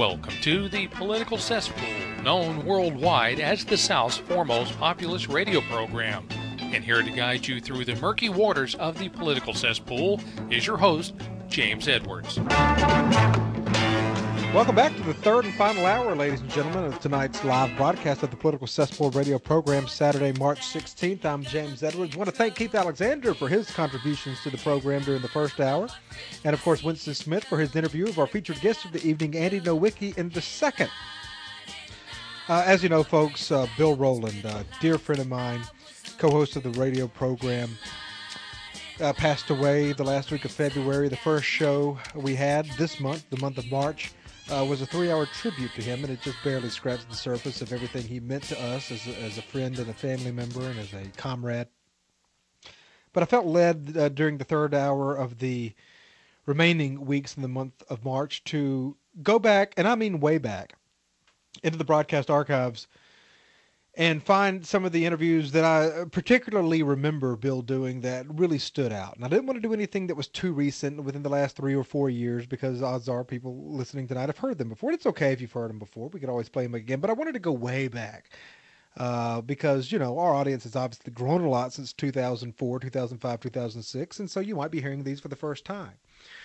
Welcome to the Political Cesspool, known worldwide as the South's foremost populist radio program. And here to guide you through the murky waters of the political cesspool is your host, James Edwards. Welcome back to the third and final hour, ladies and gentlemen, of tonight's live broadcast of the Political Cesspool radio program, Saturday, March 16th. I'm James Edwards. I want to thank Keith Alexander for his contributions to the program during the first hour, and, of course, Winston Smith for his interview of our featured guest of the evening, Andy Nowicki, in the second. As you know, folks, Bill Rowland, a dear friend of mine, co-host of the radio program, passed away the last week of February. The first show we had this month, the month of March, was a 3-hour tribute to him, and it just barely scratched the surface of everything he meant to us as a friend and a family member and as a comrade. But I felt led during the third hour of the remaining weeks in the month of March to go back, and I mean way back, into the broadcast archives and find some of the interviews that I particularly remember Bill doing that really stood out. And I didn't want to do anything that was too recent within the last 3 or 4 years, because odds are people listening tonight have heard them before. And it's okay if you've heard them before. We could always play them again. But I wanted to go way back because, you know, our audience has obviously grown a lot since 2004, 2005, 2006. And so you might be hearing these for the first time.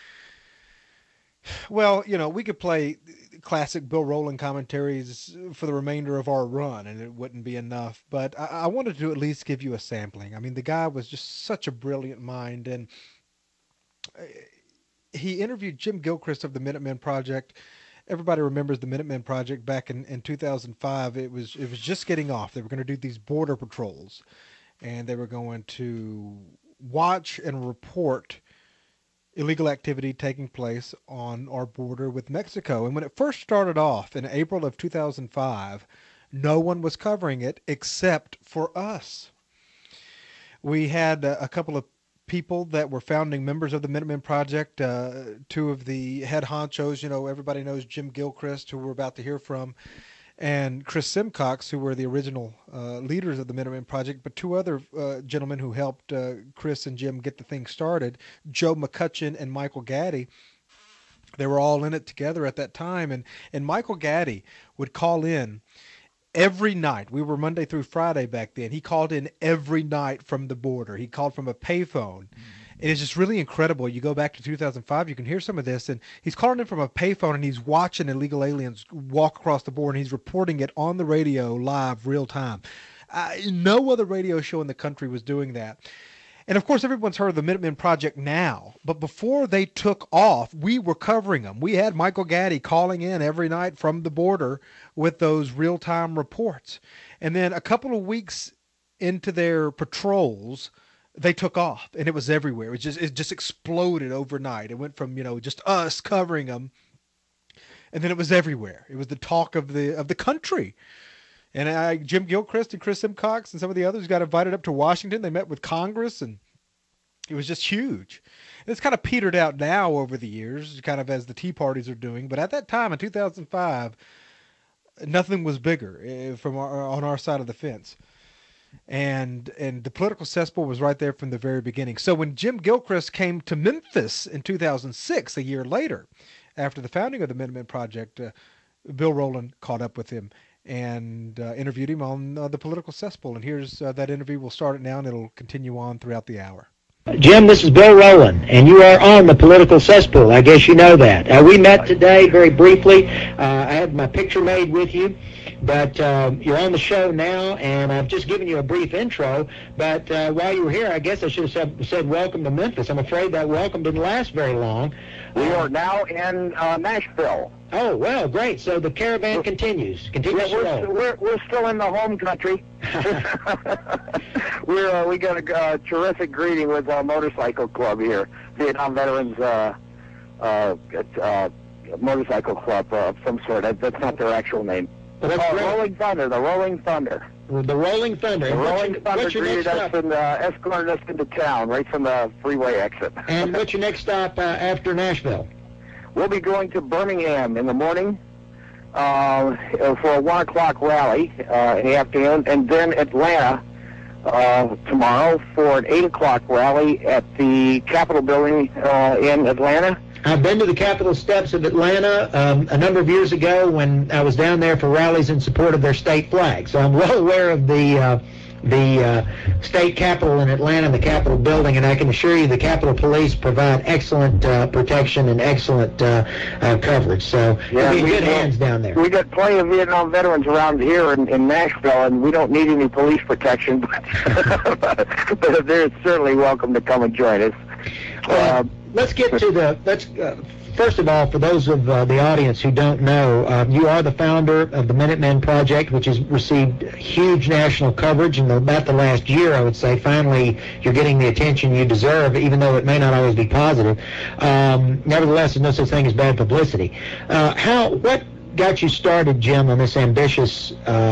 Well, you know, we could play classic Bill Rowland commentaries for the remainder of our run, and it wouldn't be enough. But I wanted to at least give you a sampling. I mean, the guy was just such a brilliant mind, and he interviewed Jim Gilchrist of the Minutemen Project. Everybody remembers the Minutemen Project back in 2005. It was just getting off. They were going to do these border patrols, and they were going to watch and report illegal activity taking place on our border with Mexico. And when it first started off in April of 2005, no one was covering it except for us. We had a couple of people that were founding members of the Minutemen Project, two of the head honchos. You know, everybody knows Jim Gilchrist, who we're about to hear from, and Chris Simcox, who were the original leaders of the Minutemen Project, but two other gentlemen who helped Chris and Jim get the thing started, Joe McCutcheon and Michael Gaddy. They were all in it together at that time, and Michael Gaddy would call in every night. We were Monday through Friday back then. He called in every night from the border. He called from a payphone. And it's just really incredible. You go back to 2005, you can hear some of this, and he's calling in from a payphone, and he's watching illegal aliens walk across the border, and he's reporting it on the radio live, real time. No other radio show in the country was doing that. And, of course, everyone's heard of the Minutemen Project now, but before they took off, we were covering them. We had Michael Gaddy calling in every night from the border with those real-time reports. And then a couple of weeks into their patrols, they took off, and it was everywhere. It just exploded overnight. It went from, you know, just us covering them, and then it was everywhere. It was the talk of the country. And Jim Gilchrist and Chris Simcox and some of the others got invited up to Washington. They met with Congress, and it was just huge. And it's kind of petered out now over the years, kind of as the Tea Parties are doing. But at that time, in 2005, nothing was bigger on our side of the fence. And the political cesspool was right there from the very beginning. So when Jim Gilchrist came to Memphis in 2006, a year later, after the founding of the Minutemen Project, Bill Rowland caught up with him and interviewed him on the political cesspool. And here's that interview. We'll start it now, and it'll continue on throughout the hour. Jim, this is Bill Rowland, and you are on the political cesspool. I guess you know that. We met today very briefly. I had my picture made with you. But you're on the show now, and I've just given you a brief intro. But while you were here, I guess I should have said welcome to Memphis. I'm afraid that welcome didn't last very long. We are now in Nashville. Oh, well, great. So the caravan continues. We're still in the home country. We got a terrific greeting with our motorcycle club here, Vietnam Veterans Motorcycle Club of some sort. That's not their actual name. Rolling Thunder, the Rolling Thunder. The Rolling Thunder. The Rolling Thunder greeted us and escorted us into town right from the freeway exit. And what's your next stop after Nashville? We'll be going to Birmingham in the morning for a 1 o'clock rally in the afternoon, and then Atlanta tomorrow for an 8 o'clock rally at the Capitol building in Atlanta. I've been to the Capitol steps of Atlanta a number of years ago when I was down there for rallies in support of their state flag. So I'm well aware of the state capitol in Atlanta, the Capitol building, and I can assure you the Capitol Police provide excellent protection and excellent coverage. So Yeah, you'll be in good hands down there. We got plenty of Vietnam veterans around here in Nashville, and we don't need any police protection, but they're certainly welcome to come and join us. Let's get to first of all, for those of the audience who don't know, you are the founder of the Minutemen Project, which has received huge national coverage in about the last year, I would say. Finally, you're getting the attention you deserve, even though it may not always be positive. Nevertheless, there's no such thing as bad publicity. What got you started, Jim, on this ambitious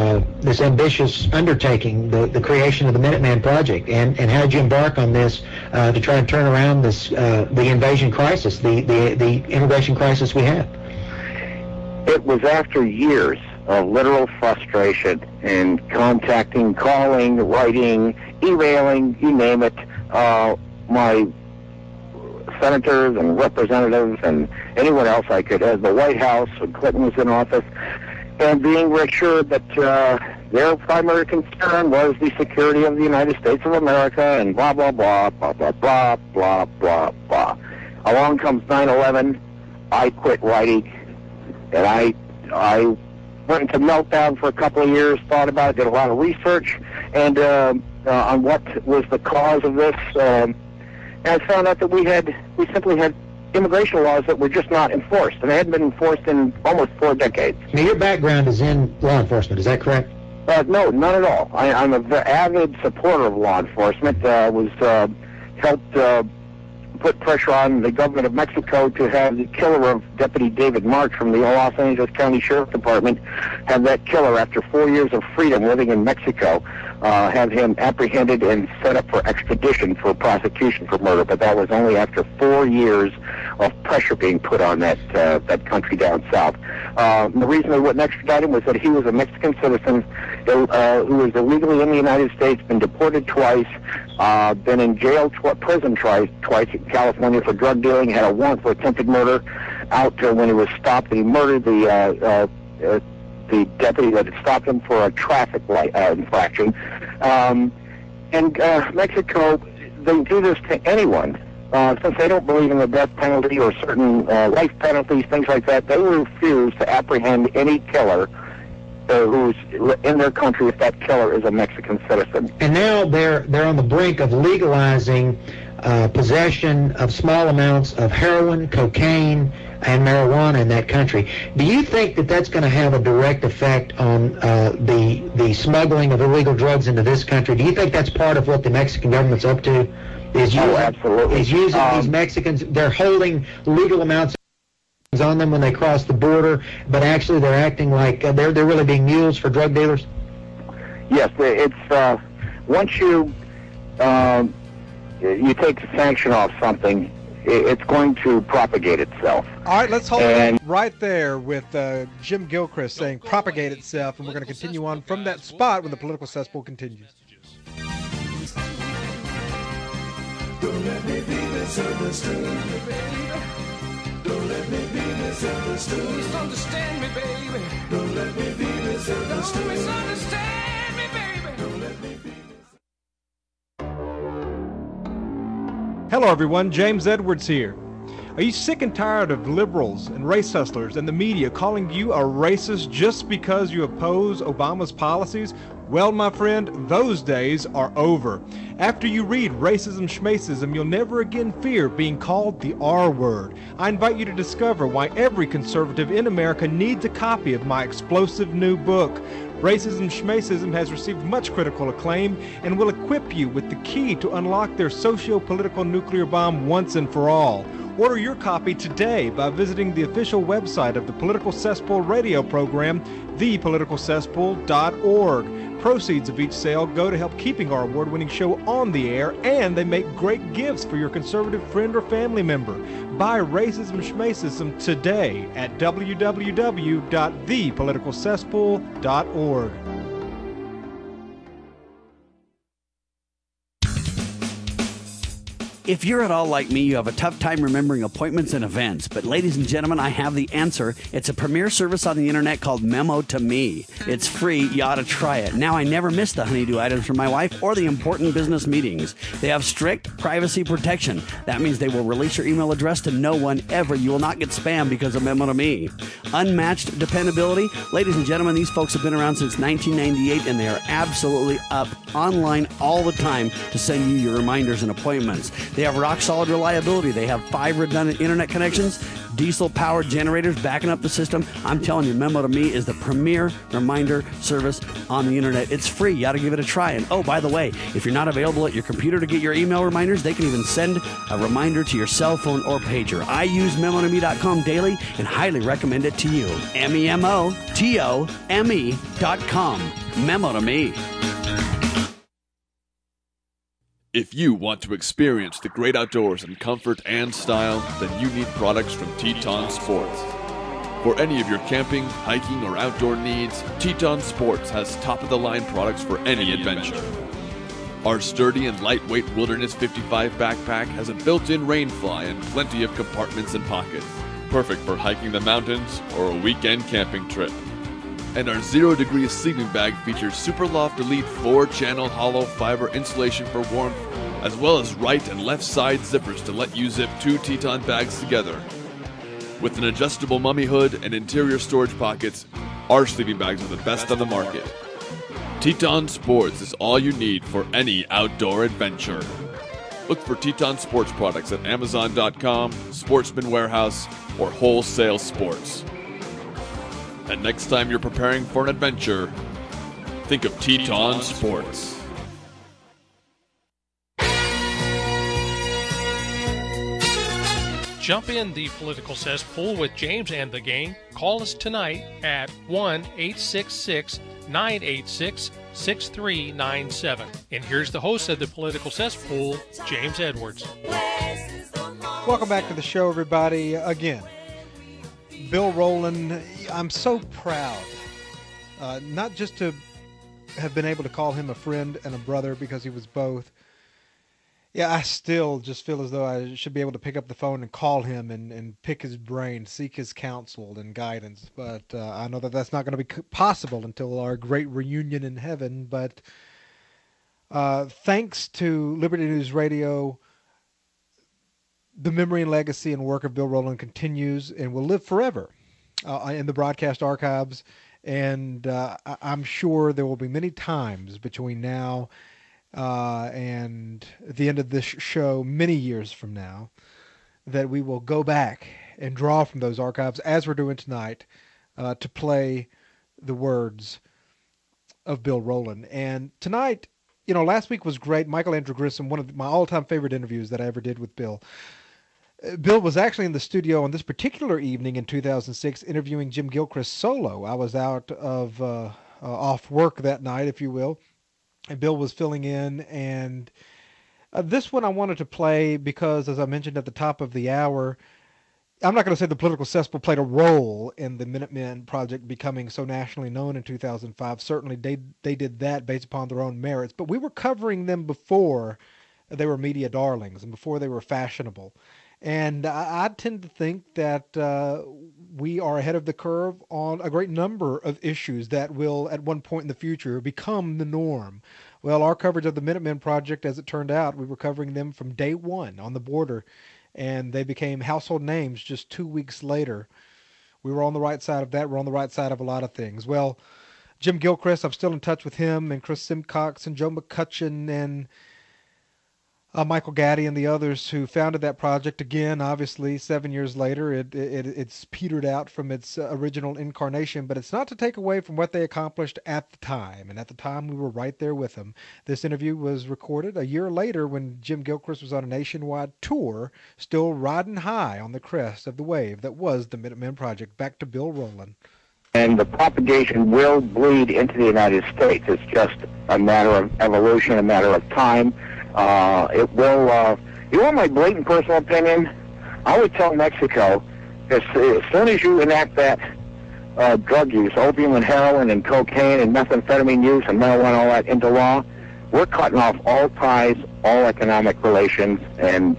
undertaking, the creation of the Minuteman Project, and how did you embark on this to try and turn around this the invasion crisis, the immigration crisis we have? It was after years of literal frustration and contacting, calling, writing, emailing, you name it, my senators and representatives and anyone else I could, the White House when Clinton was in office, and being reassured that their primary concern was the security of the United States of America and blah, blah, blah, blah, blah, blah, blah, blah, blah. Along comes 9/11, I quit writing, and I went into meltdown for a couple of years, thought about it, did a lot of research and on what was the cause of this, and I found out that we simply had immigration laws that were just not enforced, and they hadn't been enforced in almost 4 decades. Now, your background is in law enforcement, is that correct? No, not at all. I'm an avid supporter of law enforcement. Helped put pressure on the government of Mexico to have the killer of Deputy David March from the Los Angeles County Sheriff Department, have that killer, after 4 years of freedom living in Mexico, have him apprehended and set up for extradition for prosecution for murder. But that was only after 4 years of pressure being put on that country down south. The reason they wouldn't extradite him was that he was a Mexican citizen who was illegally in the United States, been deported twice, been in jail, prison twice in California for drug dealing, had a warrant for attempted murder out when he was stopped, and he murdered the deputy that had stopped him for a traffic light infraction. And Mexico, they do this to anyone. Since they don't believe in the death penalty or certain life penalties, things like that, they refuse to apprehend any killer who's in their country if that killer is a Mexican citizen. And now they're on the brink of legalizing possession of small amounts of heroin, cocaine, and marijuana in that country. Do you think that that's going to have a direct effect on the smuggling of illegal drugs into this country? Do you think that's part of what the Mexican government's up to? Absolutely. Is using these Mexicans, they're holding legal amounts on them when they cross the border, but actually they're acting like they're really being mules for drug dealers? Yes, it's once you take the sanction off something, it's going to propagate itself. All right, let's hold it right there with Jim Gilchrist saying propagate itself, and we're going to continue on from that spot when the political cesspool continues. Don't let me be misunderstood, baby. Don't let me be misunderstood. Misunderstand me, baby. Don't let me be misunderstood. Don't misunderstand me, baby. Don't let me be. Hello, everyone. James Edwards here. Are you sick and tired of liberals and race hustlers and the media calling you a racist just because you oppose Obama's policies? Well, my friend, those days are over. After you read Racism Schmacism, you'll never again fear being called the R word. I invite you to discover why every conservative in America needs a copy of my explosive new book. Racism Schmacism has received much critical acclaim and will equip you with the key to unlock their socio-political nuclear bomb once and for all. Order your copy today by visiting the official website of the Political Cesspool radio program, thepoliticalcesspool.org. Proceeds of each sale go to help keeping our award-winning show on the air, and they make great gifts for your conservative friend or family member. Buy Racism Schmacism today at www.thepoliticalcesspool.org. If you're at all like me, you have a tough time remembering appointments and events. But ladies and gentlemen, I have the answer. It's a premier service on the internet called Memo to Me. It's free. You ought to try it. Now, I never miss the honeydew items from my wife or the important business meetings. They have strict privacy protection. That means they will release your email address to no one ever. You will not get spam because of Memo to Me. Unmatched dependability. Ladies and gentlemen, these folks have been around since 1998, and they are absolutely up online all the time to send you your reminders and appointments. They have rock-solid reliability. They have 5 redundant internet connections, diesel-powered generators backing up the system. I'm telling you, Memo to Me is the premier reminder service on the internet. It's free. You got to give it a try. And oh, by the way, if you're not available at your computer to get your email reminders, they can even send a reminder to your cell phone or pager. I use memotome.com daily and highly recommend it to you. memotome.com. Memo to Me. If you want to experience the great outdoors in comfort and style, then you need products from Teton Sports. For any of your camping, hiking, or outdoor needs, Teton Sports has top-of-the-line products for any adventure. Our sturdy and lightweight Wilderness 55 backpack has a built-in rain fly and plenty of compartments and pockets, perfect for hiking the mountains or a weekend camping trip. And our 0 Degrees sleeping bag features Superloft Elite 4-channel hollow fiber insulation for warmth, as well as right and left side zippers to let you zip 2 Teton bags together. With an adjustable mummy hood and interior storage pockets, our sleeping bags are the best on the market. Teton Sports is all you need for any outdoor adventure. Look for Teton Sports products at Amazon.com, Sportsman Warehouse, or Wholesale Sports. And next time you're preparing for an adventure, think of Teton Sports. Jump in the political cesspool with James and the gang. Call us tonight at 1-866-986-6397. And here's the host of the political cesspool, James Edwards. Welcome back to the show, everybody. Again, Bill Rowland, I'm so proud, not just to have been able to call him a friend and a brother, because he was both. Yeah, I still just feel as though I should be able to pick up the phone and call him and pick his brain, seek his counsel and guidance. But I know that that's not going to be possible until our great reunion in heaven. But thanks to Liberty News Radio, the memory and legacy and work of Bill Rowland continues and will live forever in the broadcast archives. And I'm sure there will be many times between now and the end of this show, many years from now, that we will go back and draw from those archives, as we're doing tonight, to play the words of Bill Rowland. And tonight, last week was great. Michael Andrew Grissom, one of my all-time favorite interviews that I ever did with Bill. Bill was actually in the studio on this particular evening in 2006 interviewing Jim Gilchrist solo. I was out of off work that night, if you will, and Bill was filling in. And this one I wanted to play because, as I mentioned at the top of the hour, I'm not going to say the political cesspool played a role in the Minutemen Project becoming so nationally known in 2005. Certainly they did that based upon their own merits, but we were covering them before they were media darlings and before they were fashionable. And I tend to think that we are ahead of the curve on a great number of issues that will, at one point in the future, become the norm. Well, our coverage of the Minutemen Project, as it turned out, we were covering them from day one on the border, and they became household names just 2 weeks later. We were on the right side of that. We're on the right side of a lot of things. Well, Jim Gilchrist, I'm still in touch with him, and Chris Simcox and Joe McCutcheon and Michael Gaddy and the others who founded that project. Again, obviously, 7 years later, it's petered out from its original incarnation, but it's not to take away from what they accomplished at the time. And at the time, we were right there with them. This interview was recorded a year later when Jim Gilchrist was on a nationwide tour, still riding high on the crest of the wave that was the Minutemen Project. Back to Bill Rowland. And the propagation will bleed into the United States. It's just a matter of evolution, a matter of time. It will, you want my blatant personal opinion? I would tell Mexico, as soon as you enact that drug use, opium and heroin and cocaine and methamphetamine use and marijuana, all that into law, we're cutting off all ties, all economic relations, and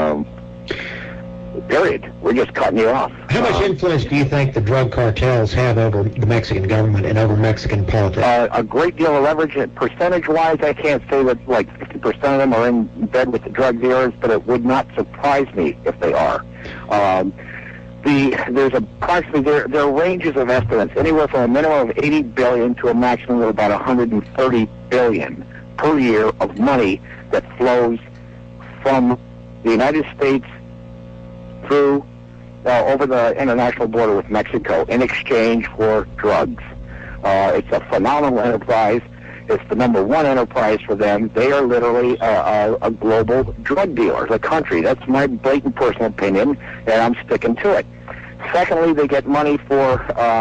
period. We're just cutting you off. How much influence do you think the drug cartels have over the Mexican government and over Mexican politics? A great deal of leverage. Percentage-wise, I can't say that like 50% of them are in bed with the drug dealers, but it would not surprise me if they are. There's approximately there are ranges of estimates, anywhere from a minimum of 80 billion to a maximum of about 130 billion per year of money that flows from the United States through over the international border with Mexico in exchange for drugs. It's a phenomenal enterprise. It's the number one enterprise for them. They are literally a global drug dealer, a country. That's my blatant personal opinion, and I'm sticking to it. Secondly, they get money for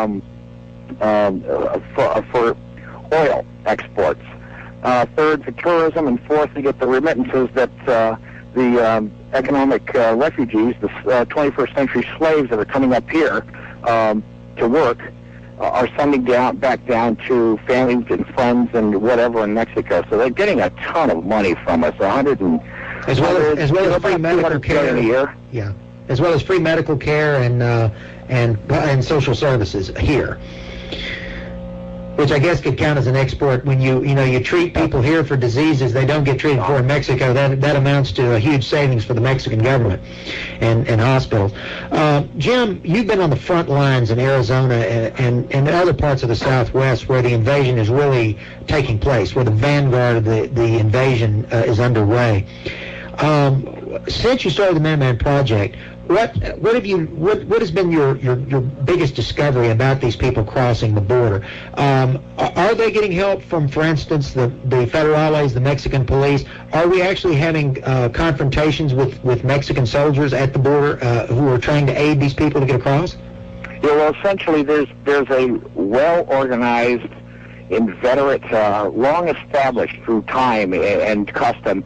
oil exports. Third, for tourism, and fourth, they get the remittances that the economic refugees, the 21st century slaves that are coming up here to work, are sending back down to families and friends and whatever in Mexico. So they're getting a ton of money from us, as well as free medical care a year. Yeah, as well as free medical care and social services here, which I guess could count as an export. When you treat people here for diseases they don't get treated for in Mexico, that amounts to a huge savings for the Mexican government and hospitals. Jim, you've been on the front lines in Arizona and other parts of the Southwest where the invasion is really taking place, where the vanguard of the invasion is underway. Since you started the Minuteman Project, what has been your biggest discovery about these people crossing the border? Are they getting help from, for instance, the federales, the Mexican police? Are we actually having confrontations with Mexican soldiers at the border who are trying to aid these people to get across? Yeah, well, essentially, there's a well-organized, inveterate, long-established through time and custom,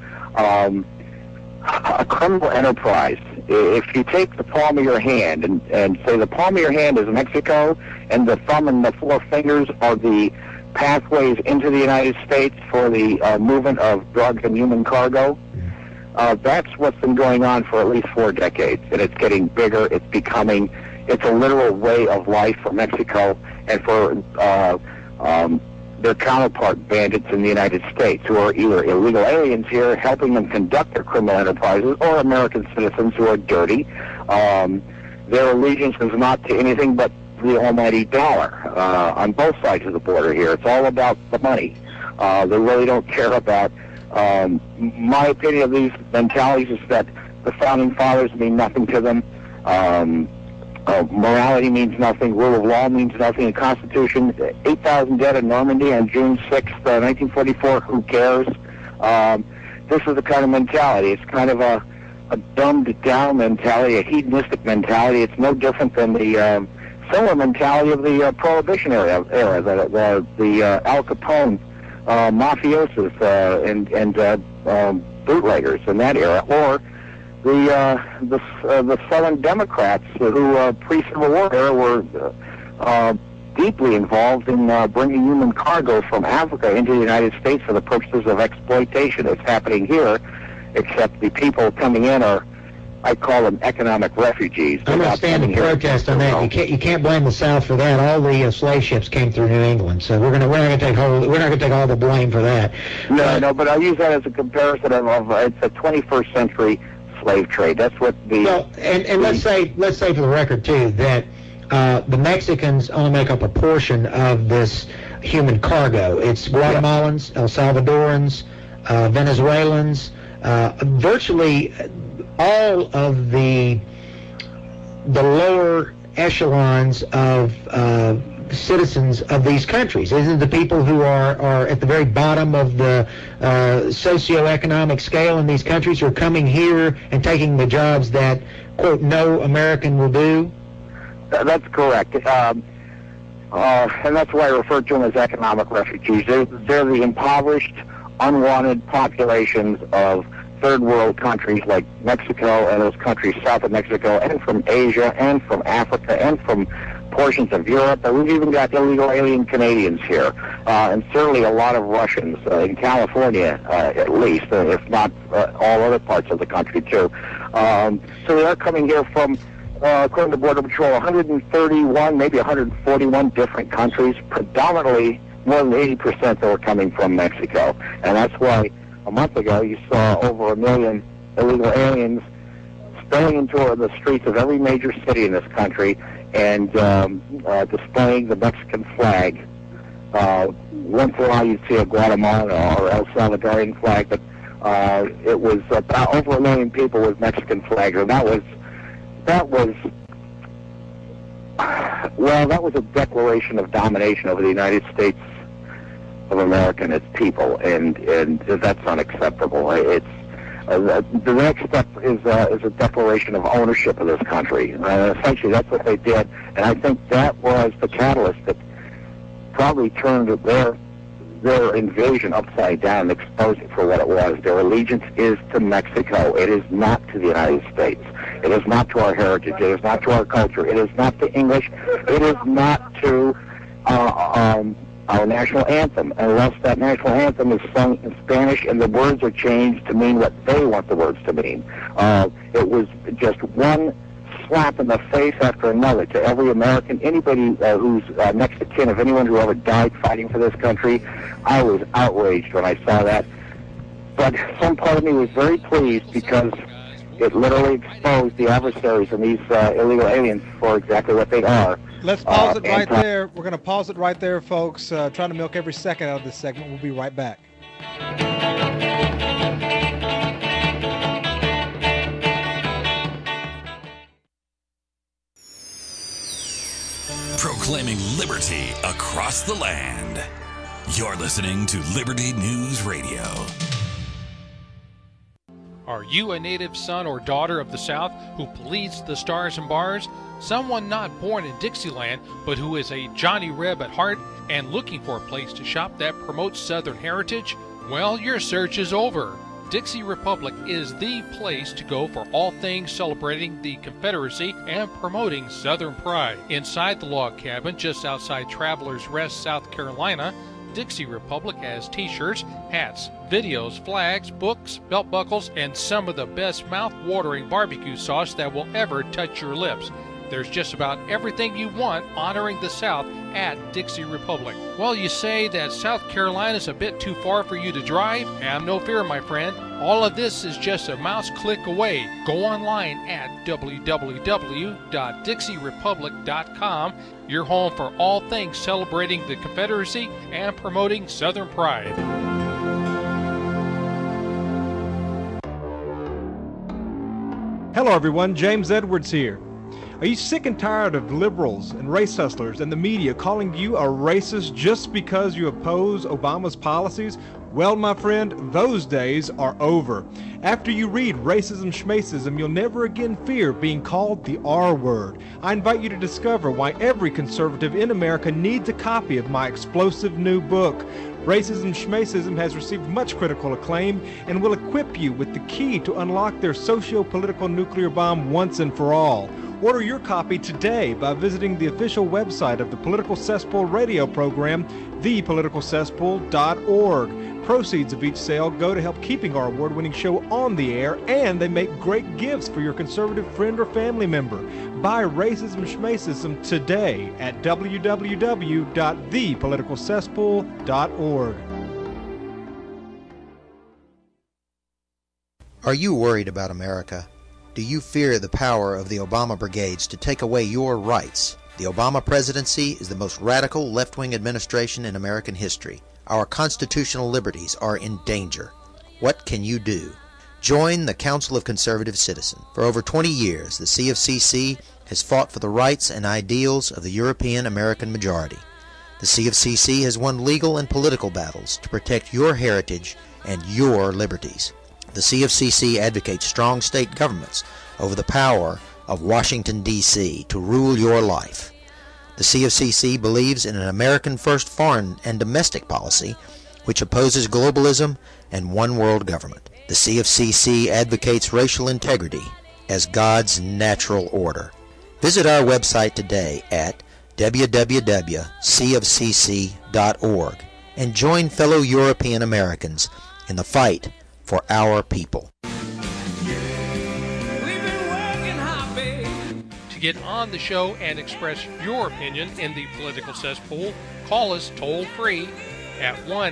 a criminal enterprise. If you take the palm of your hand and say the palm of your hand is Mexico and the thumb and the four fingers are the pathways into the United States for the movement of drugs and human cargo, that's what's been going on for at least 4 decades. And it's getting bigger. It's a literal way of life for Mexico and for their counterpart bandits in the United States, who are either illegal aliens here helping them conduct their criminal enterprises, or American citizens who are dirty. Their allegiance is not to anything but the almighty dollar on both sides of the border here. It's all about the money. They really don't care about... my opinion of these mentalities is that the Founding Fathers mean nothing to them. Morality means nothing. Rule of law means nothing. The Constitution, 8,000 dead in Normandy on June 6th, 1944, who cares? This is the kind of mentality. It's kind of a dumbed-down mentality, a hedonistic mentality. It's no different than the similar mentality of the Prohibition era, the Al Capone mafiosos and bootleggers in that era, or the Southern Democrats who pre-Civil War era were deeply involved in bringing human cargo from Africa into the United States for the purposes of exploitation. It's happening here, except the people coming in are, I call them economic refugees. I'm not standing protest on that. You can't blame the South for that. All the slave ships came through New England, so we're not going to take all the blame for that. No, but I use that as a comparison of it's a 21st century slave trade. That's what the let's say for the record too that the Mexicans only make up a portion of this human cargo. It's Guatemalans, El Salvadorans, Venezuelans, virtually all of the lower echelons of citizens of these countries. These are the people who are at the very bottom of the socioeconomic scale in these countries, who are coming here and taking the jobs that, quote, no American will do? That's correct. And that's why I refer to them as economic refugees. They're the impoverished, unwanted populations of third world countries like Mexico and those countries south of Mexico, and from Asia and from Africa and from portions of Europe, and we've even got illegal alien Canadians here, and certainly a lot of Russians in California, at least, if not all other parts of the country too. So they are coming here from, according to Border Patrol, 131, maybe 141 different countries, predominantly more than 80% that were coming from Mexico. And that's why a month ago you saw over 1 million illegal aliens spilling into the streets of every major city in this country and displaying the Mexican flag. Once in a while you'd see a Guatemalan or El Salvadorian flag, but it was about over 1 million people with Mexican flags, and that was a declaration of domination over the United States of America and its people, and that's unacceptable. It's the next step is a declaration of ownership of this country. Essentially, that's what they did, and I think that was the catalyst that probably turned their invasion upside down and exposed it for what it was. Their allegiance is to Mexico. It is not to the United States. It is not to our heritage. It is not to our culture. It is not to English. It is not to our national anthem, unless that national anthem is sung in Spanish and the words are changed to mean what they want the words to mean. It was just one slap in the face after another to every American, anybody who's next to kin of anyone who ever died fighting for this country. I was outraged when I saw that. But some part of me was very pleased because it literally exposed the adversaries and these illegal aliens for exactly what they are. Let's pause it right there. We're going to pause it right there, folks. Trying to milk every second out of this segment. We'll be right back. Proclaiming liberty across the land. You're listening to Liberty News Radio. Are you a native son or daughter of the South who bleeds the stars and bars? Someone not born in Dixieland, but who is a Johnny Reb at heart and looking for a place to shop that promotes Southern heritage? Well, your search is over. Dixie Republic is the place to go for all things celebrating the Confederacy and promoting Southern pride. Inside the log cabin just outside Travelers Rest, South Carolina, Dixie Republic has t-shirts, hats, videos, flags, books, belt buckles, and some of the best mouth-watering barbecue sauce that will ever touch your lips. There's just about everything you want honoring the South at Dixie Republic. Well, you say that South Carolina's a bit too far for you to drive? Have no fear, my friend. All of this is just a mouse click away. Go online at www.dixierepublic.com. Your home for all things celebrating the Confederacy and promoting Southern pride. Hello, everyone. James Edwards here. Are you sick and tired of liberals and race hustlers and the media calling you a racist just because you oppose Obama's policies? Well, my friend, those days are over. After you read Racism Schmacism, you'll never again fear being called the R word. I invite you to discover why every conservative in America needs a copy of my explosive new book. Racism Schmacism has received much critical acclaim and will equip you with the key to unlock their socio-political nuclear bomb once and for all. Order your copy today by visiting the official website of the Political Cesspool radio program, thepoliticalcesspool.org. Proceeds of each sale go to help keeping our award-winning show on the air, and they make great gifts for your conservative friend or family member. Buy Racism Schmacism today at www.thepoliticalcesspool.org. Are you worried about America? Do you fear the power of the Obama brigades to take away your rights? The Obama presidency is the most radical left-wing administration in American history. Our constitutional liberties are in danger. What can you do? Join the Council of Conservative Citizens. For over 20 years, the CFCC has fought for the rights and ideals of the European American majority. The CFCC has won legal and political battles to protect your heritage and your liberties. The CFCC advocates strong state governments over the power of Washington, D.C. to rule your life. The CFCC believes in an American-first foreign and domestic policy which opposes globalism and one-world government. The CFCC advocates racial integrity as God's natural order. Visit our website today at www.cofcc.org, and join fellow European Americans in the fight for our people. To get on the show and express your opinion in the political cesspool, call us toll-free at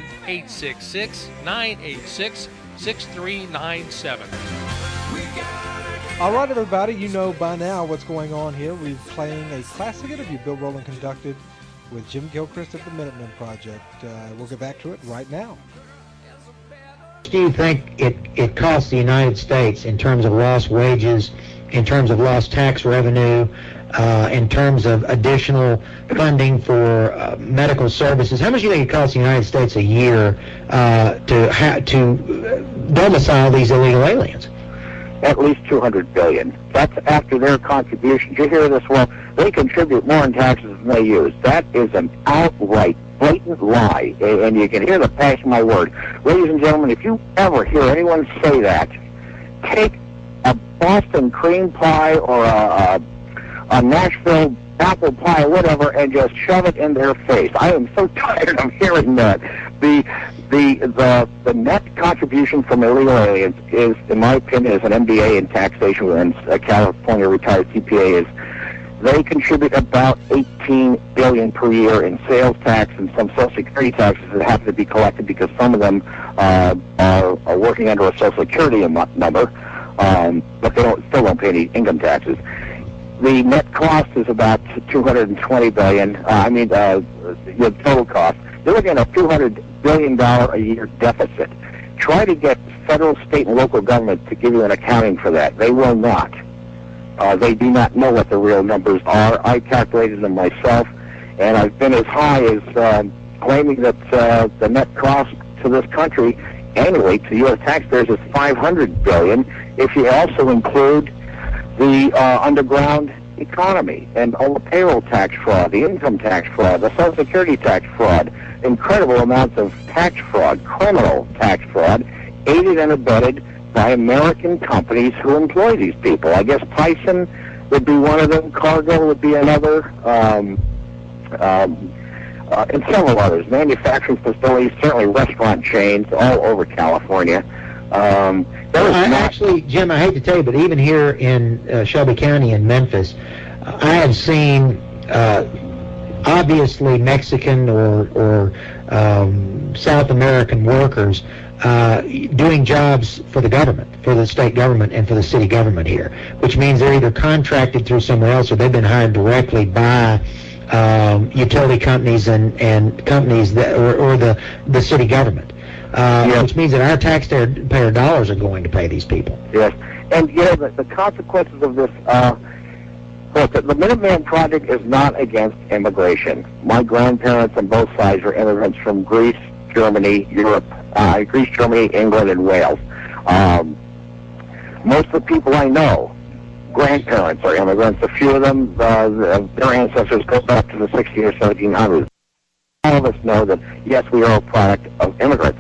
1-866-986-6397. All right, everybody, you know by now what's going on here. We're playing a classic interview Bill Rowland conducted with Jim Gilchrist of the Minutemen Project. We'll get back to it right now. Do you think it costs the United States in terms of lost wages, in terms of lost tax revenue, in terms of additional funding for medical services? How much do you think it costs the United States a year to domicile these illegal aliens? At least $200 billion. That's after their contributions. You hear this? Well, they contribute more in taxes than they use. That is an outright, blatant lie, and you can hear the passion of my word. Ladies and gentlemen, if you ever hear anyone say that, take a Boston cream pie or a Nashville apple pie or whatever and just shove it in their face. I am so tired of hearing that. The net contribution from illegal aliens is, in my opinion, is an MBA in taxation, and a California retired CPA is. They contribute about $18 billion per year in sales tax and some Social Security taxes that have to be collected because some of them are working under a Social Security number, but they still don't pay any income taxes. The net cost is about $220 billion. The total cost. They're looking at a $200 billion a year deficit. Try to get federal, state, and local government to give you an accounting for that. They will not. They do not know what the real numbers are. I calculated them myself, and I've been as high as claiming that the net cost to this country annually to U.S. taxpayers is $500 billion if you also include the underground economy and all the payroll tax fraud, the income tax fraud, the Social Security tax fraud, incredible amounts of tax fraud, criminal tax fraud, aided and abetted by American companies who employ these people. I guess Tyson would be one of them, Cargill would be another, and several others. Manufacturing facilities, certainly restaurant chains all over California. Actually, Jim, I hate to tell you, but even here in Shelby County in Memphis, I have seen obviously Mexican or South American workers doing jobs for the government, for the state government and for the city government here, which means they're either contracted through somewhere else or they've been hired directly by utility companies and companies that or the city government. Which means that our taxpayer dollars are going to pay these people. Yes, and the consequences of this. Look, the Minuteman Project is not against immigration. My grandparents on both sides are immigrants from Greece, Germany, Europe, Germany, England, and Wales. Most of the people I know, grandparents are immigrants. A few of them, their ancestors go back to the 1600s or 1700s. All of us know that, yes, we are a product of immigrants.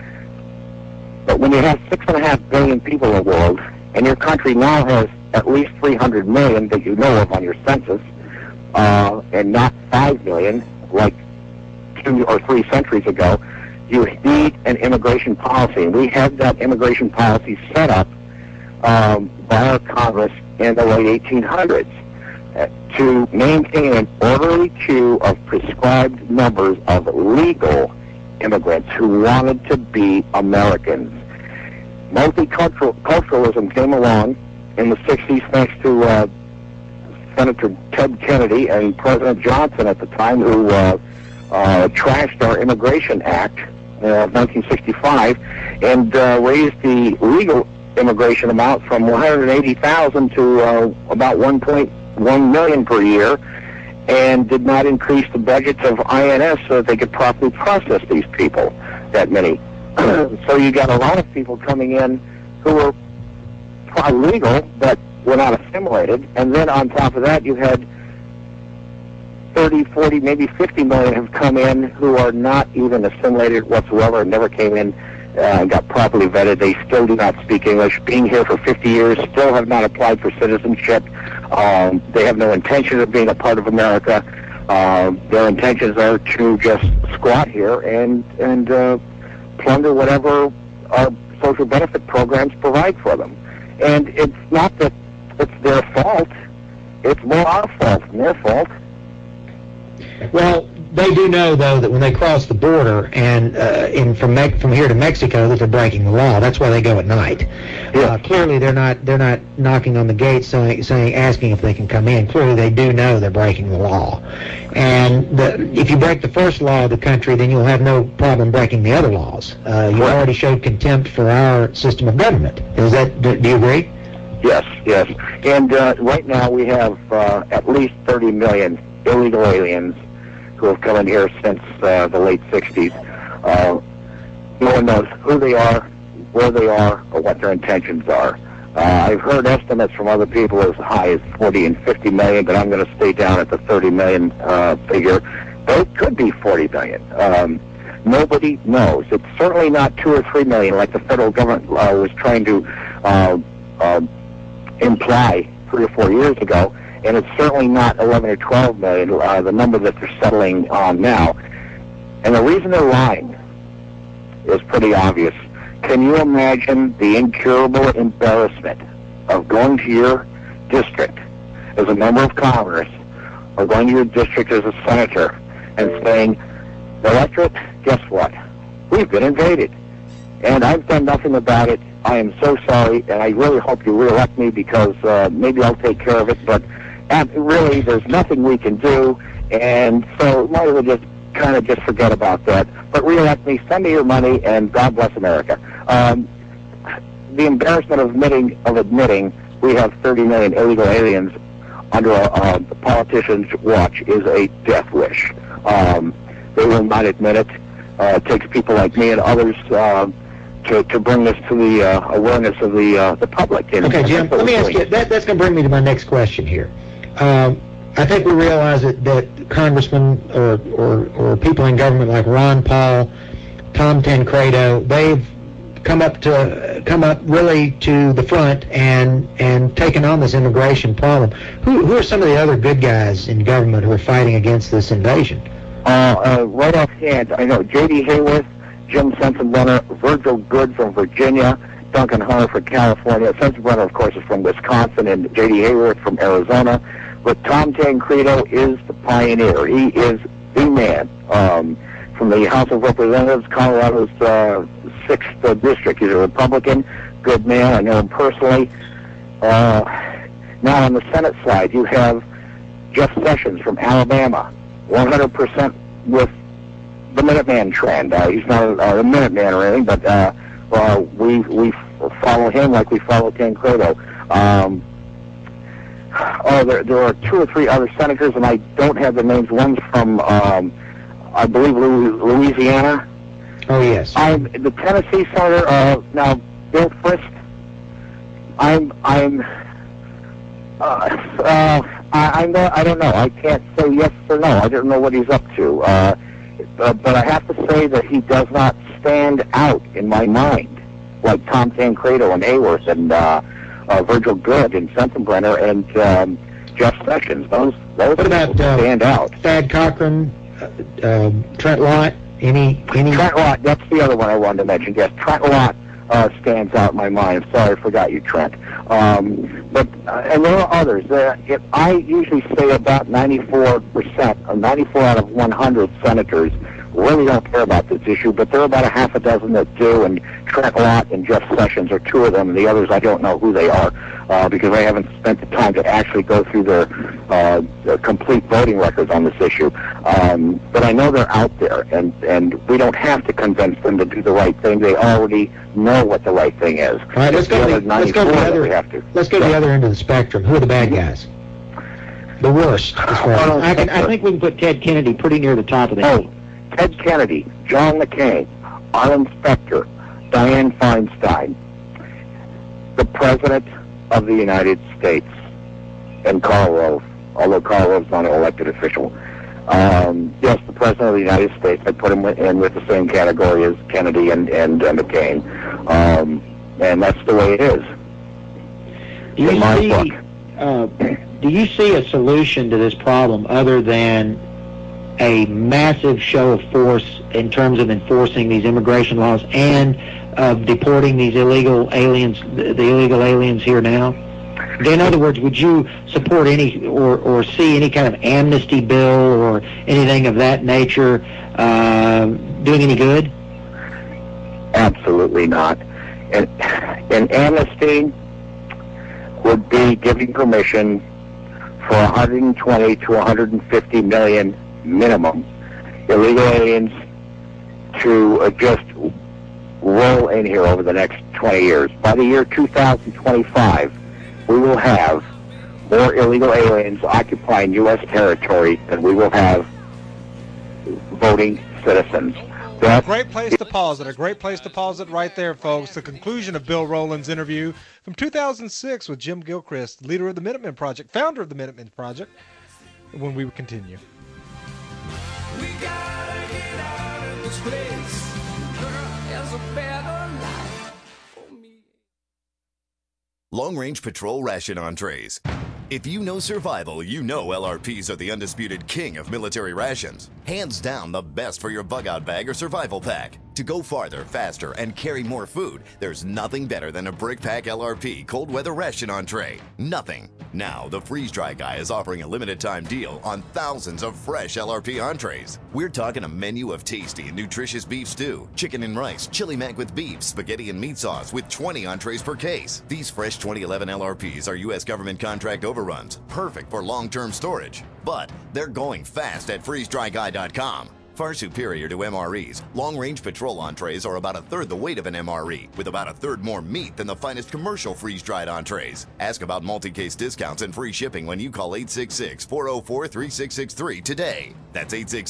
But when you have 6.5 billion people in the world, and your country now has at least 300 million that you know of on your census, and not 5 million like 2 or 3 centuries ago, you need an immigration policy. And we had that immigration policy set up by our Congress in the late 1800s to maintain an orderly queue of prescribed numbers of legal immigrants who wanted to be Americans. Multiculturalism came along in the 60s thanks to Senator Ted Kennedy and President Johnson at the time, who trashed our Immigration Act of 1965 and raised the legal immigration amount from 180,000 to about 1.1 million per year, and did not increase the budgets of INS so that they could properly process these people, that many. So you got a lot of people coming in who were legal but were not assimilated, and then on top of that you had 30, 40, maybe 50 million have come in who are not even assimilated whatsoever, never came in and got properly vetted. They still do not speak English, being here for 50 years, still have not applied for citizenship. They have no intention of being a part of America. Their intentions are to just squat here and plunder whatever our social benefit programs provide for them. And it's not that it's their fault. It's more our fault than their fault. Well, they do know, though, that when they cross the border and from here to Mexico, that they're breaking the law. That's why they go at night. Yeah. Clearly, they're not knocking on the gate asking if they can come in. Clearly, they do know they're breaking the law. And if you break the first law of the country, then you'll have no problem breaking the other laws. You already showed contempt for our system of government. Do you agree? Yes. And right now we have at least 30 million illegal aliens who have come in here since the late 60s. No one knows who they are, where they are, or what their intentions are. I've heard estimates from other people as high as 40 and 50 million, but I'm going to stay down at the 30 million figure. But it could be 40 million. Nobody knows. It's certainly not 2 or 3 million like the federal government was trying to imply 3 or 4 years ago. And it's certainly not 11 or 12 million, the number that they're settling on now. And the reason they're lying is pretty obvious. Can you imagine the incurable embarrassment of going to your district as a member of Congress or going to your district as a senator and saying, the electorate, guess what? We've been invaded. And I've done nothing about it. I am so sorry, and I really hope you reelect me because maybe I'll take care of it, but really, there's nothing we can do, and so might as well just forget about that. But reelect me, send me your money, and God bless America. The embarrassment of admitting we have 30 million illegal aliens under a politician's watch is a death wish. They will not admit it. It takes people like me and others to bring this to the awareness of the public. Okay, Jim, let me ask you, that's going to bring me to my next question here. I think we realize that congressmen or people in government like Ron Paul, Tom Tancredo, they've come up really to the front and taken on this immigration problem. Who are some of the other good guys in government who are fighting against this invasion? Right offhand, I know J.D. Hayworth, Jim Sensenbrenner, Virgil Good from Virginia, Duncan Hunter from California. Sensenbrenner, of course, is from Wisconsin, and J.D. Hayworth from Arizona. But Tom Tancredo is the pioneer. He is the man. From the House of Representatives, Colorado's 6th district. He's a Republican, good man. I know him personally. Now on the Senate side, you have Jeff Sessions from Alabama, 100% with the Minuteman trend. He's not a Minuteman or anything, but we follow him like we follow Tancredo. There are 2 or 3 other senators, and I don't have the names. One's from, I believe, Louisiana. Oh, yes. The Tennessee senator, now, Bill Frist. I don't know. I can't say yes or no. I don't know what he's up to. But I have to say that he does not stand out in my mind like Tom Tancredo and Hayworth and Virgil Good and Sensenbrenner and Jeff Sessions. Those what about stand out. Thad Cochran, Trent Lott? Trent Lott, that's the other one I wanted to mention. Yes, Trent Lott stands out in my mind. I'm sorry I forgot you, Trent. But and there are others. I usually say about 94%, 94 out of 100 senators really don't care about this issue, but there are about a half a dozen that do, and Trent Lott and Jeff Sessions are 2 of them, and the others I don't know who they are because I haven't spent the time to actually go through their complete voting records on this issue. But I know they're out there, and we don't have to convince them to do the right thing. They already know what the right thing is. All right, let's go to the other end of the spectrum. Who are the bad guys? The worst. I think we can put Ted Kennedy pretty near the top of the heap. Ted Kennedy, John McCain, Arlen Specter, Dianne Feinstein, the President of the United States, and Karl Rove, although Karl Rove's not an elected official. Yes, the President of the United States, I put him in with the same category as Kennedy and McCain. And that's the way it is. Do you see a solution to this problem other than a massive show of force in terms of enforcing these immigration laws and of deporting these illegal aliens, the illegal aliens here now? In other words, would you support any or see any kind of amnesty bill or anything of that nature doing any good? Absolutely not. And amnesty would be giving permission for 120 to 150 million minimum illegal aliens to just roll in here over the next 20 years. By the year 2025, we will have more illegal aliens occupying U.S. territory than we will have voting citizens. A great place to pause it. A great place to pause it right there, folks. The conclusion of Bill Rowland's interview from 2006 with Jim Gilchrist, leader of the Minutemen Project, founder of the Minutemen Project, when we continue. We gotta get out of this place. Girl, there's a better life for me. Long Range Patrol Ration Entrees. If you know survival, you know LRPs are the undisputed king of military rations. Hands down the best for your bug-out bag or survival pack. To go farther, faster, and carry more food, there's nothing better than a Brick Pack LRP cold weather ration entree. Nothing. Now, the Freeze Dry Guy is offering a limited time deal on thousands of fresh LRP entrees. We're talking a menu of tasty and nutritious beef stew, chicken and rice, chili mac with beef, spaghetti and meat sauce with 20 entrees per case. These fresh 2011 LRPs are U.S. government contract overruns, perfect for long-term storage. But they're going fast at freezedryguy.com. Far superior to MREs, long-range patrol entrees are about a third the weight of an MRE, with about a third more meat than the finest commercial freeze-dried entrees. Ask about multi-case discounts and free shipping when you call 866-404-3663 today. That's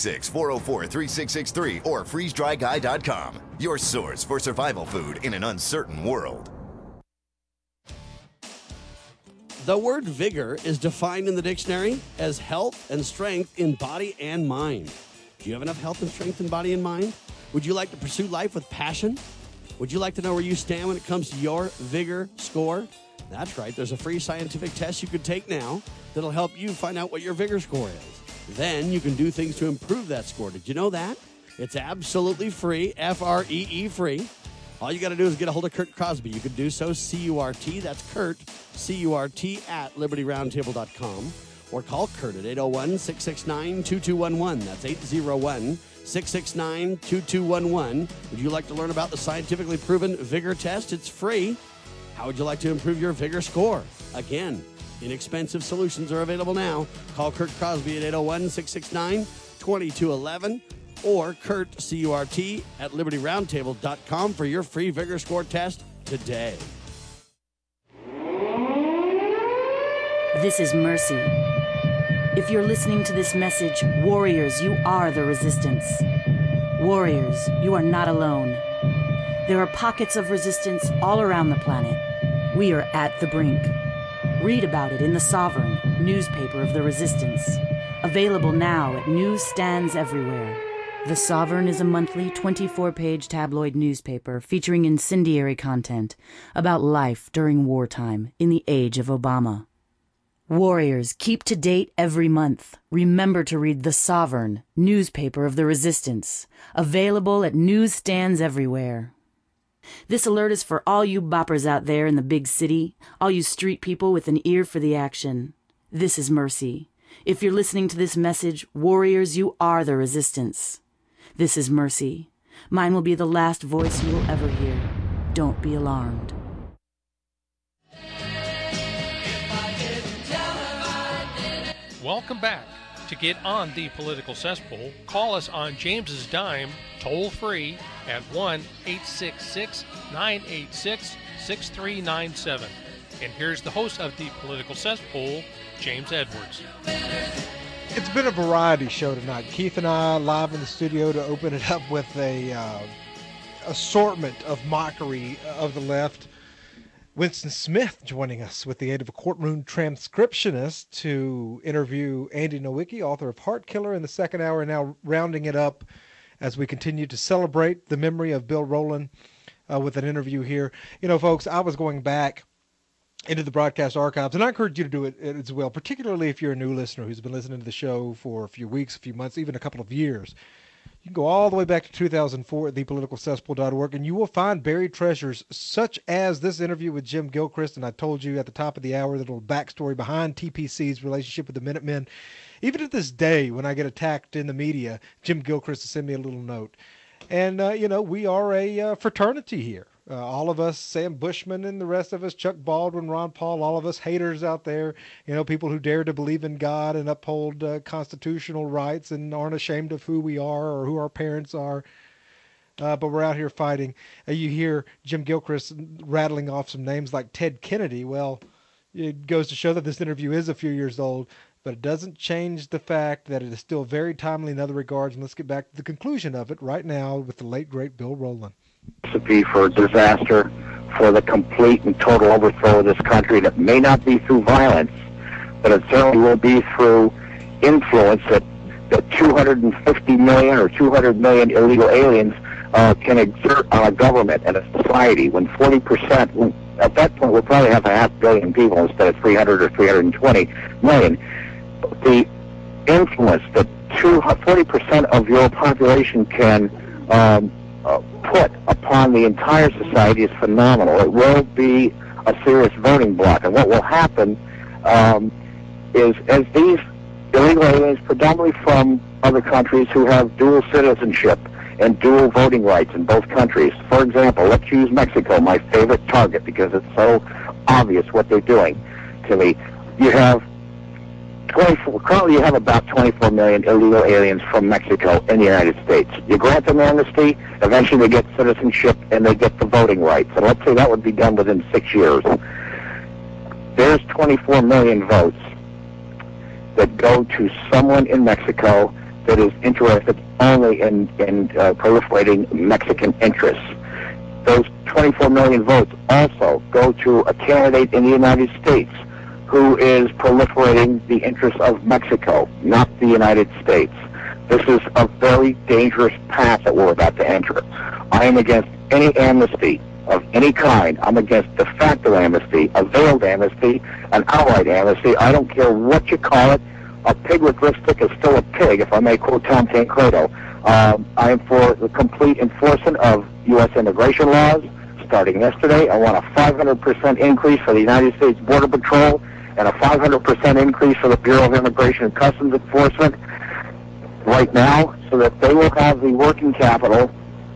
866-404-3663 or freezedryguy.com. Your source for survival food in an uncertain world. The word vigor is defined in the dictionary as health and strength in body and mind. Do you have enough health and strength in body and mind? Would you like to pursue life with passion? Would you like to know where you stand when it comes to your vigor score? That's right. There's a free scientific test you could take now that'll help you find out what your vigor score is. Then you can do things to improve that score. Did you know that? It's absolutely free, F-R-E-E free. All you got to do is get a hold of Kurt Crosby. You can do so, C-U-R-T, that's Kurt, C-U-R-T, at LibertyRoundtable.com. Or call Kurt at 801-669-2211. That's 801-669-2211. Would you like to learn about the scientifically proven vigor test? It's free. How would you like to improve your vigor score? Again, inexpensive solutions are available now. Call Kurt Crosby at 801-669-2211 or Kurt, C-U-R-T, at LibertyRoundtable.com for your free vigor score test today. This is Mercy. If you're listening to this message, warriors, you are the resistance. Warriors, you are not alone. There are pockets of resistance all around the planet. We are at the brink. Read about it in The Sovereign, newspaper of the resistance. Available now at newsstands everywhere. The Sovereign is a monthly 24-page tabloid newspaper featuring incendiary content about life during wartime in the age of Obama. Warriors, keep to date every month. Remember to read The Sovereign, newspaper of the resistance. Available at newsstands everywhere. This alert is for all you boppers out there in the big city, all you street people with an ear for the action. This is Mercy. If you're listening to this message, warriors, you are the resistance. This is Mercy. Mine will be the last voice you will ever hear. Don't be alarmed. Welcome back. To get on the political cesspool, call us on James's dime, toll free at 1-866-986-6397. And here's the host of the political cesspool, James Edwards. It's been a variety show tonight. Keith and I live in the studio to open it up with a assortment of mockery of the left. Winston Smith joining us with the aid of a courtroom transcriptionist to interview Andy Nowicki, author of Heart Killer, in the second hour, and now rounding it up as we continue to celebrate the memory of Bill Rowland with an interview here. You know, folks, I was going back into the broadcast archives, and I encourage you to do it as well, particularly if you're a new listener who's been listening to the show for a few weeks, a few months, even a couple of years. You can go all the way back to 2004 at thepoliticalcesspool.org, and you will find buried treasures such as this interview with Jim Gilchrist. And I told you at the top of the hour the little backstory behind TPC's relationship with the Minutemen. Even to this day, when I get attacked in the media, Jim Gilchrist will send me a little note. And, we are a fraternity here. All of us, Sam Bushman and the rest of us, Chuck Baldwin, Ron Paul, all of us haters out there, people who dare to believe in God and uphold constitutional rights and aren't ashamed of who we are or who our parents are. But we're out here fighting. You hear Jim Gilchrist rattling off some names like Ted Kennedy. Well, it goes to show that this interview is a few years old, but it doesn't change the fact that it is still very timely in other regards. And let's get back to the conclusion of it right now with the late, great Bill Rowland. Recipe for disaster, for the complete and total overthrow of this country that may not be through violence, but it certainly will be through influence that 250 million or 200 million illegal aliens can exert on a government and a society when 40%, at that point we'll probably have 500 million people instead of 300 or 320 million. The influence that 40% of your population can put upon the entire society is phenomenal. It will be a serious voting bloc. And what will happen is as these illegal aliens, predominantly from other countries who have dual citizenship and dual voting rights in both countries. For example, let's use Mexico, my favorite target, because it's so obvious what they're doing to me. You have currently you have about 24 million illegal aliens from Mexico in the United States. You grant them amnesty, eventually they get citizenship and they get the voting rights. And let's say that would be done within 6 years. There's 24 million votes that go to someone in Mexico that is interested only in proliferating Mexican interests. Those 24 million votes also go to a candidate in the United States who is proliferating the interests of Mexico, not the United States. This is a very dangerous path that we're about to enter. I am against any amnesty of any kind. I'm against de facto amnesty, a veiled amnesty, an outright amnesty. I don't care what you call it. A pig with lipstick is still a pig, if I may quote Tom Tancredo. I am for the complete enforcement of U.S. immigration laws. Starting yesterday, I want a 500% increase for the United States Border Patrol and a 500% increase for the Bureau of Immigration and Customs Enforcement right now, so that they will have the working capital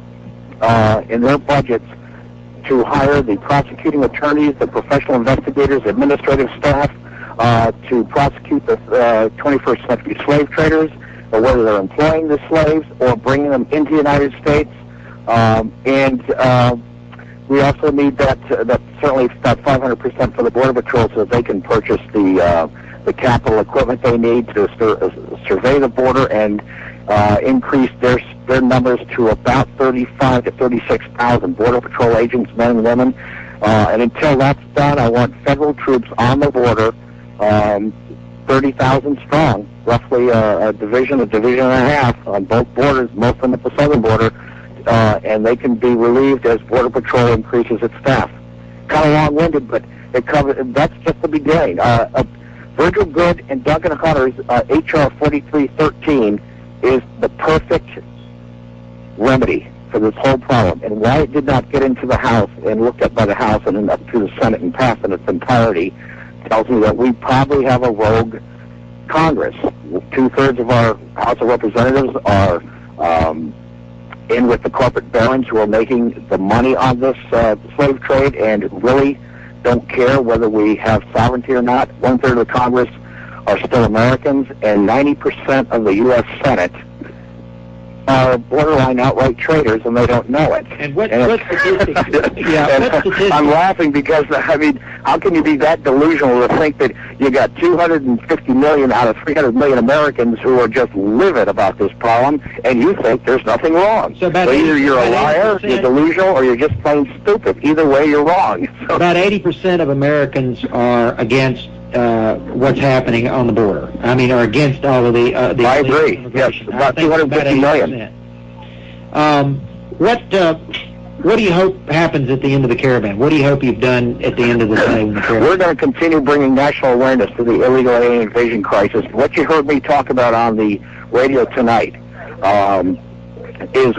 in their budgets to hire the prosecuting attorneys, the professional investigators, administrative staff, to prosecute the 21st century slave traders, or whether they're employing the slaves or bringing them into the United States. We also need that certainly about 500% for the Border Patrol, so that they can purchase the capital equipment they need to survey the border and increase their numbers to about 35 to 36,000 Border Patrol agents, men and women. And until that's done, I want federal troops on the border, 30,000 strong, roughly a division and a half on both borders, most of them at the southern border. And they can be relieved as Border Patrol increases its staff. Kind of long-winded, but that's just the beginning. Virgil Goode and Duncan Hunter's H.R. 4313 is the perfect remedy for this whole problem. And why it did not get into the House and looked at by the House and then up to the Senate and passed in its entirety tells me that we probably have a rogue Congress. 2/3 of our House of Representatives are in with the corporate barons who are making the money on this slave trade and really don't care whether we have sovereignty or not. 1/3 of the Congress are still Americans, and 90% of the U.S. Senate are borderline outright traitors, and they don't know it. And what statistics? I'm laughing because, I mean, how can you be that delusional to think that you got 250 million out of 300 million Americans who are just livid about this problem, and you think there's nothing wrong? So either you're a liar, you're delusional, or you're just plain stupid. Either way, you're wrong. So about 80% of Americans are against what's happening on the border. I mean, are against all of the I agree. Yes, about 250 million. what do you hope happens at the end of the caravan? What do you hope you've done at the end of the day when the caravan? We're going to continue bringing national awareness to the illegal alien invasion crisis. What you heard me talk about on the radio tonight is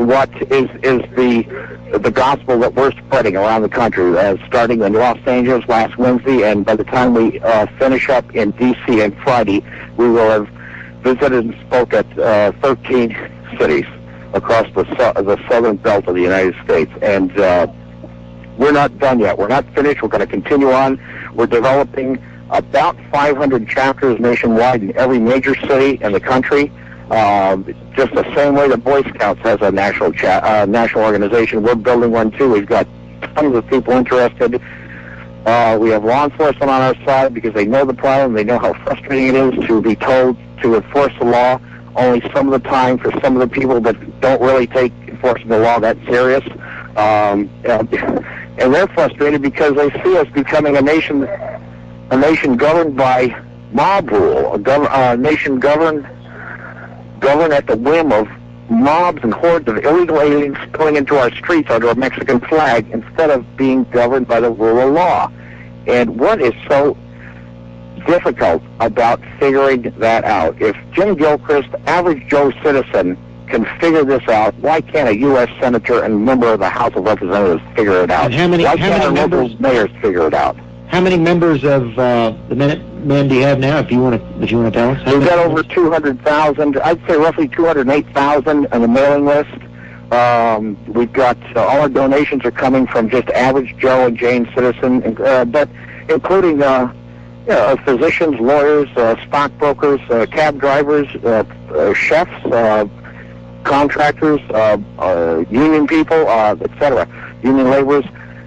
the gospel that we're spreading around the country, starting in Los Angeles last Wednesday, and by the time we finish up in D.C. on Friday, we will have visited and spoke at 13 cities across the southern belt of the United States. And we're not done yet. We're not finished. We're going to continue on. We're developing about 500 chapters nationwide in every major city in the country. Just the same way the Boy Scouts has a national organization, we're building one too. We've got tons of people interested. We have law enforcement on our side because they know the problem. They know how frustrating it is to be told to enforce the law only some of the time for some of the people that don't really take enforcing the law that serious. And they're frustrated because they see us becoming a nation governed by mob rule, a nation governed at the whim of mobs and hordes of illegal aliens spilling into our streets under a Mexican flag instead of being governed by the rule of law. And what is so difficult about figuring that out? If Jim Gilchrist, average Joe citizen, can figure this out, why can't a U.S. senator and member of the House of Representatives figure it out? Why can't our local mayors figure it out? How many members of the Minutemen do you have now, if you want to tell us? We've got over 200,000. I'd say roughly 208,000 on the mailing list. We've got all our donations are coming from just average Joe and Jane citizen, but including physicians, lawyers, stockbrokers, cab drivers, chefs, contractors, union people, etc., union laborers.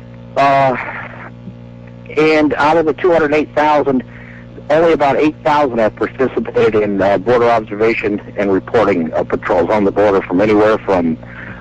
And out of the 208,000, only about 8,000 have participated in border observation and reporting patrols on the border from anywhere from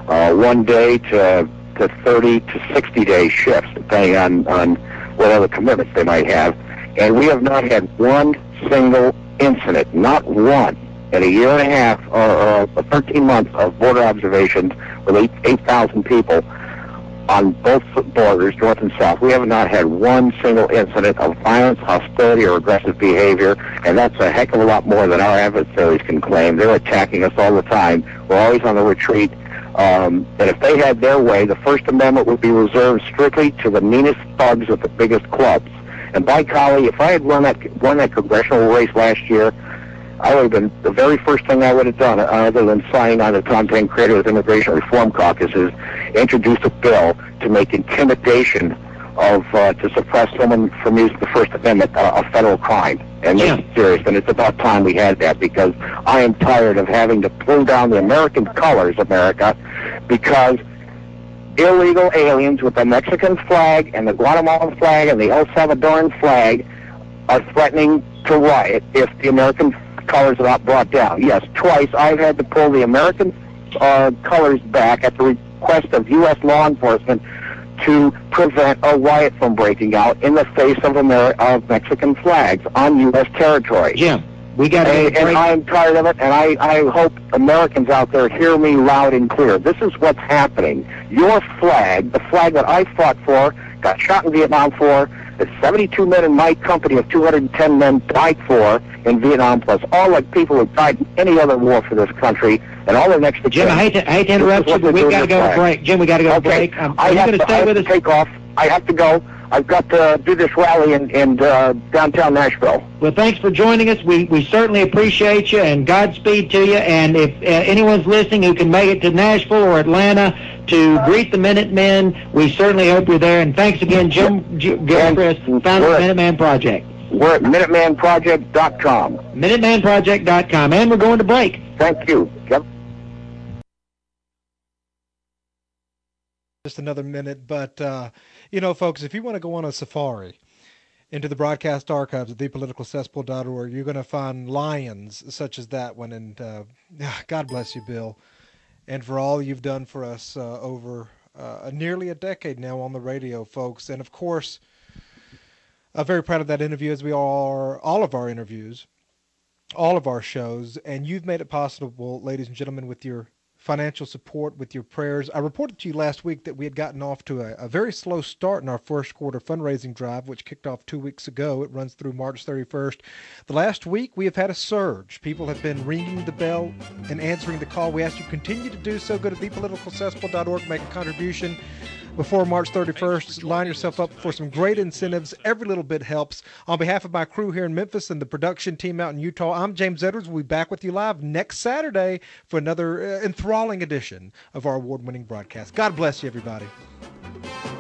1 day to 30 to 60-day shifts, depending on what other commitments they might have. And we have not had one single incident, not one, in a year and a half or 13 months of border observations with 8,000 people on both borders, north and south. We have not had one single incident of violence, hostility, or aggressive behavior, and that's a heck of a lot more than our adversaries can claim. They're attacking us all the time. We're always on the retreat. And if they had their way, the First Amendment would be reserved strictly to the meanest thugs at the biggest clubs. And by golly, if I had won that congressional race last year, I would have been the very first thing I would have done, other than signing on the Tom Tancredo's Immigration Reform Caucus, introduce a bill to make intimidation to suppress someone from using the First Amendment a federal crime. And make it serious. And it's about time we had that, because I am tired of having to pull down the American colors, America, because illegal aliens with the Mexican flag and the Guatemalan flag and the El Salvadoran flag are threatening to riot if the American colors are not brought down. Yes, twice I've had to pull the American colors back at the request of U.S. law enforcement to prevent a riot from breaking out in the face of Mexican flags on U.S. territory. Jim, we got to and I'm tired of it, and I hope Americans out there hear me loud and clear. This is what's happening. Your flag, the flag that I fought for, got shot in Vietnam for, that 72 men in my company of 210 men died for in Vietnam, plus all like people who died in any other war for this country, and all their next. Jim, I hate to interrupt you, but we've got to go to break. Jim, we got to go to break. Are you going to stay with us? Take off. I have to go. I've got to do this rally in downtown Nashville. Well, thanks for joining us. We certainly appreciate you, and Godspeed to you. And if anyone's listening who can make it to Nashville or Atlanta to greet the Minutemen, we certainly hope you're there. And thanks again, Jim Gilchrist, founder of the Minuteman Project. We're at MinutemanProject.com. MinutemanProject.com. And we're going to break. Thank you. Yep. Just another minute, but folks, if you want to go on a safari into the broadcast archives at thepoliticalcesspool.org, you're going to find lions such as that one. And God bless you, Bill, and for all you've done for us over nearly a decade now on the radio, folks. And of course, I'm very proud of that interview, as we are all of our interviews, all of our shows, and you've made it possible, ladies and gentlemen, with your financial support, with your prayers. I reported to you last week that we had gotten off to a very slow start in our first quarter fundraising drive, which kicked off 2 weeks ago. It runs through March 31st. The last week, we have had a surge. People have been ringing the bell and answering the call. We ask you to continue to do so. Go to thepoliticalcesspool.org, make a contribution before March 31st. Line yourself up for some great incentives. Every little bit helps. On behalf of my crew here in Memphis and the production team out in Utah, I'm James Edwards. We'll be back with you live next Saturday for another enthralling edition of our award-winning broadcast. God bless you, everybody.